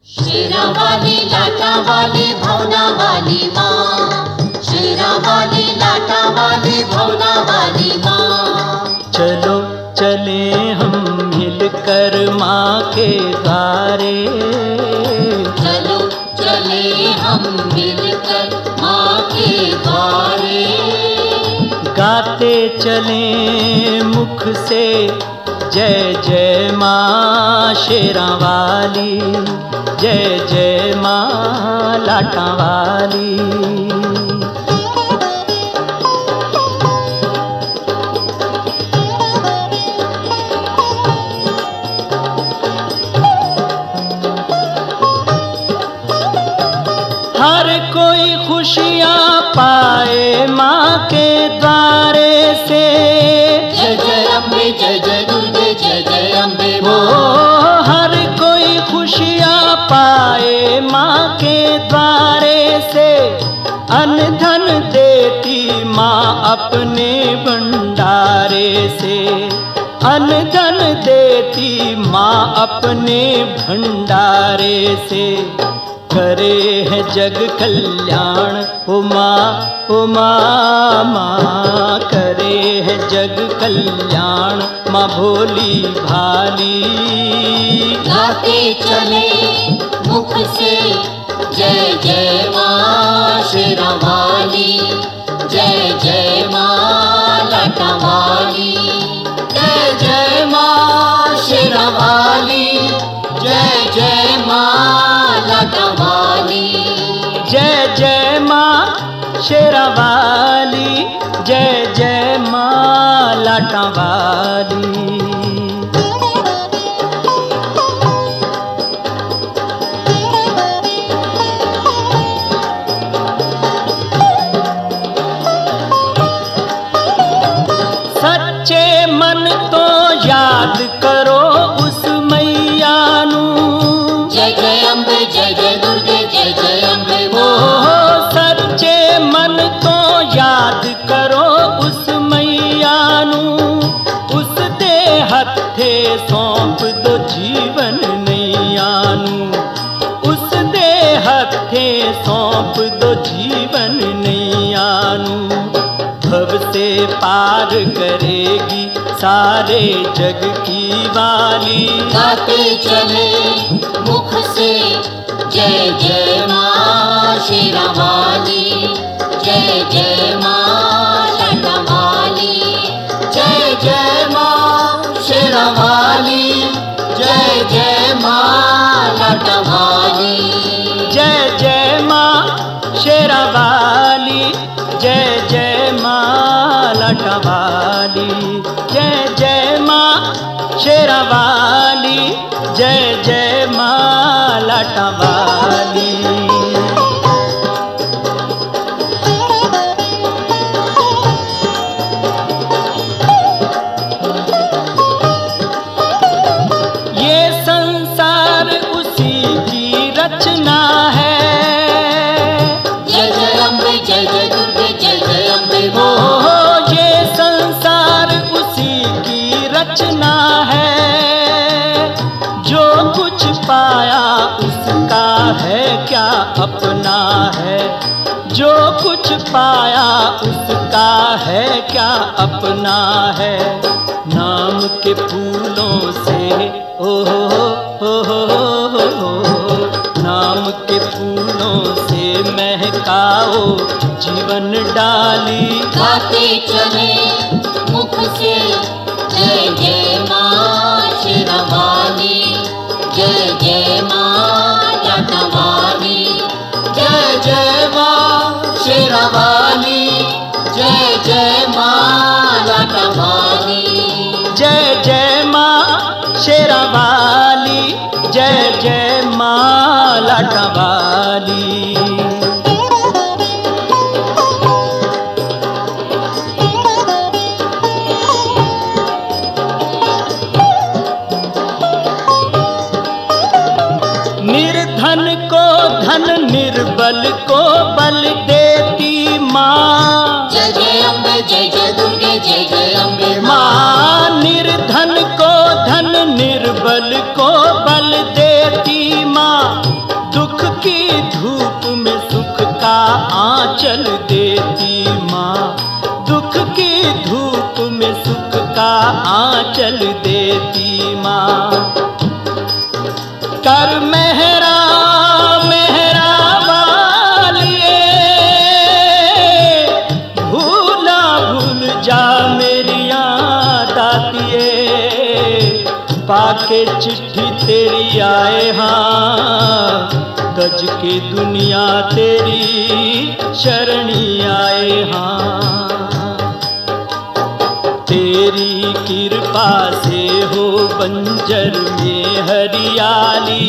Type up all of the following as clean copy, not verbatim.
शेरा वाली लाटा वाली भवना वाली माँ, शेरा वाली लाटा वाली भवना वाली माँ। चलो चले हम मिलकर माँ के द्वारे, चलो चले हम मिलकर माँ के द्वारे। गाते चले मुख से जय जय माँ शेरा वाली, जय जय माँ लाटा वाली। हर कोई खुशियाँ पाए माँ के द्वारे से। जय जय अम्बे, जय जय दुर्गे, जय जय अम्बे ओ माँ। हर कोई खुशियाँ पाए माँ के द्वारे से। अन्न धन देती माँ अपने भंडारे से, अन्न धन देती माँ अपने भंडारे से। करे है जग कल्याण उमा उमा माँ, करे है जग कल्याण माँ भोली भाली। गाते चले मुख से जय जय माँ शेरा वाली, जय जय माँ लाटा वाली। जय जय माँ शेरा वाली, जय जय माँ लाटा वाली। जय जय माँ शेरा वाली, जय जय माँ लाटा वाली। सच्चे मन तो याद करो उस मैया नू। जय जय अम्बे, जय जय दुर्गे, जय जय अम्बे ओ माँ। सच्चे मन तो याद करो उस मैया नू। उस दे हथे सौंप दो जीवन नैया नू। उस दे हथे सौंप दो जीवन नैया नू। भव से पार करेगी सारे जग की वाली। गाते चले मुख से जय जय माँ शेरा वाली, जय जय माँ लाटा वाली। जय जय माँ शेरा वाली, जय जय माँ लाटा वाली। जय जय माँ शेरा वाली, जय जय माँ लाटा वाली। जय जय माँ शेरा वाली, जय जय माँ लाटा वाली। ये संसार उसी की रचना है। जय जय अम्बे, जय जय दुर्गे, जय जय अम्बे ओ माँ। ये संसार उसी की रचना है। जो कुछ पाया उसका है क्या अपना है। जो कुछ पाया उसका है क्या अपना है। नाम के फूलों से ओ हो नाम के फूलों से महकाओ जीवन डाली। गाते चले मुख से जय जय माँ शेरा वाली, जय जय माँ लाटा वाली। जय जय माँ शेरा वाली, जय जय माँ लाटा वाली। जय जय माँ शेरा वाली, जय जय माँ लाटा वाली। निर्धन को धन, निर्बल को बल देती माँ। जय जय अम्बे, जय जय दुर्गे, जय जय अम्बे माँ निर्धन को धन, निर्बल को बल देती माँ। कर मेहरा मेहरा वालिए, भूला भूल जा मेरिया दातिए, पाके चिट्ठी तेरी आए हाँ, गज के दुनिया तेरी शरणी आए हाँ। तेरी कृपा से हो बंजर में हरियाली,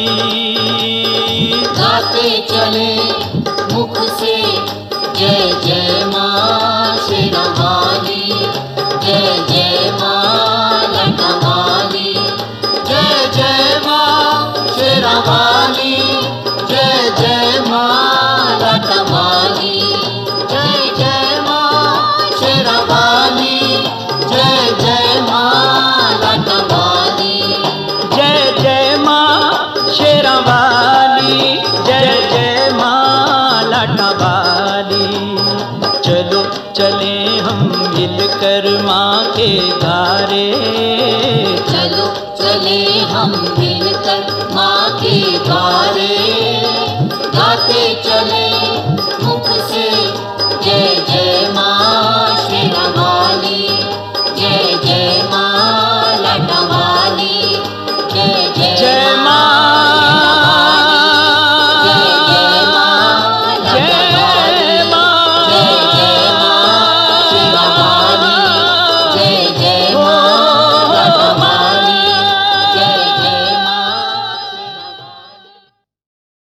गाते चले मुख से जय जय माँ शेरा वाली, जय जय माँ लटा वाली, जय जय माँ शेरा वाली, जय जय माँ लटा वाली, जय जय माँ शेरा वाली, जय जय माँ लटा वाली। जय जय माँ शेरा वाली, जय जय माँ लाटा वाली। चलो चले हम मिलकर माँ के द्वारे, चलो चले हम मिल